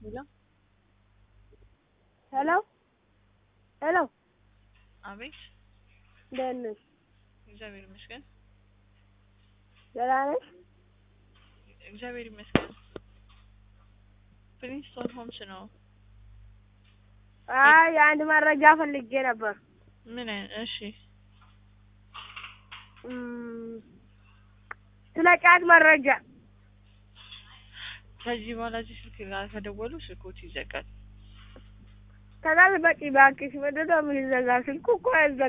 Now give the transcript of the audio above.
Hello? Hello? Hello? አቤት እንደት ነሽ? እግዚአብሔር ይመስገን። ደህና ነሽ? እግዚአብሔር ይመስገን። ፕሪንስቶን ሆምስ ነው። አይ አንድ መረጃ ፈልጌ ነበር። ምን? እሺ ስለ ጫት መረጃ። ከዚህ በኋላ እዚህ ስልክ ጋር ከደወሉ ስልኮት ይዘጋል። ተናል በቂ ባክሽ ምንድነው የሚዘጋ? ስልኩ እኮ አይዘጋም።